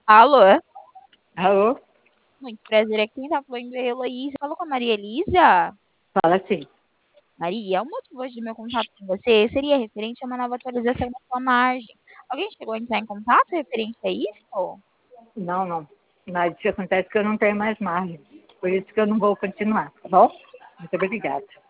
Alô? Alô? Muito prazer, aqui quem tá falando é a Heloísa. Falou com a Maria Elisa? Fala assim. Maria, o motivo hoje do meu contato com você seria referente a uma nova atualização da sua margem. Alguém chegou a entrar em contato referente a isso? Não, não. Mas isso acontece que eu não tenho mais margem. Por isso que eu não vou continuar, tá bom? Muito obrigada.